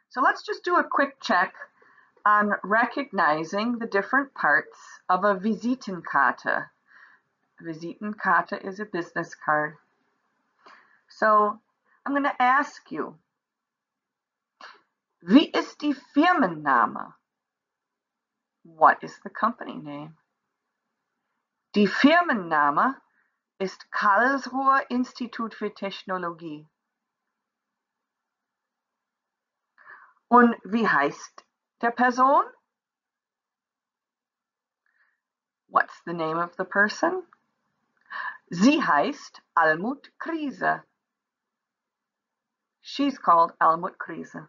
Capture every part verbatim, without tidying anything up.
So let's just do a quick check on recognizing the different parts of a Visitenkarte. Visitenkarte is a business card. So I'm going to ask you, wie ist die Firmenname? What is the company name? Die Firmenname ist Karlsruher Institut für Technologie. Und wie heißt der Person? What's the name of the person? Sie heißt Almut Krise. She's called Almut Krise.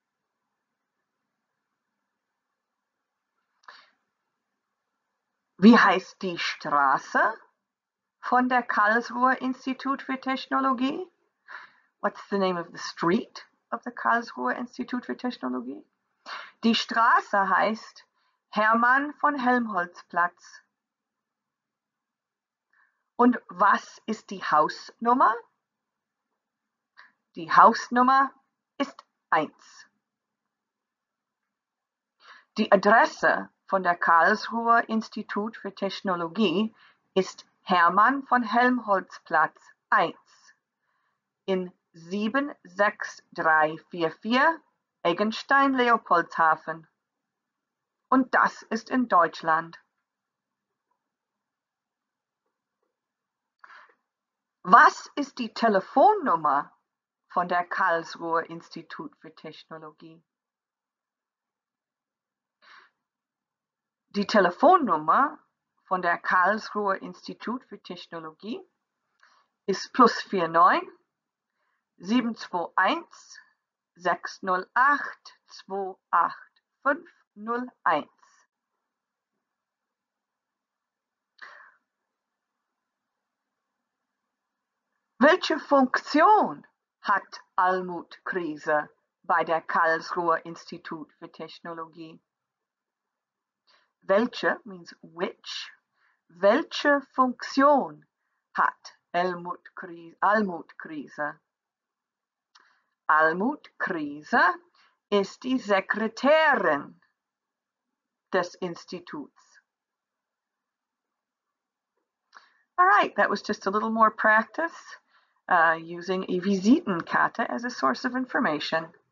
Wie heißt die Straße von der Karlsruher Institut für Technologie? What's the name of the street of the Karlsruher Institut für Technologie? Die Straße heißt Hermann von Helmholtz Platz. Und was ist die Hausnummer? Die Hausnummer ist eins. Die Adresse von der Karlsruher Institut für Technologie ist Hermann von Helmholtz Platz eins in sieben sechs drei vier vier Eggenstein-Leopoldshafen. Und das ist in Deutschland. Was ist die Telefonnummer von der Karlsruher Institut für Technologie? Die Telefonnummer von der Karlsruher Institut für Technologie ist plus vier neun sieben zwei eins sechs null acht zwei acht fünf null eins. Welche Funktion hat Almut Krise bei der Karlsruher Institut für Technologie? Welche means which. Welche Funktion hat Almut Krise? Almut Krise? Almut Krise ist die Sekretärin des Instituts. All right, that was just a little more practice uh, using a Visitenkarte as a source of information.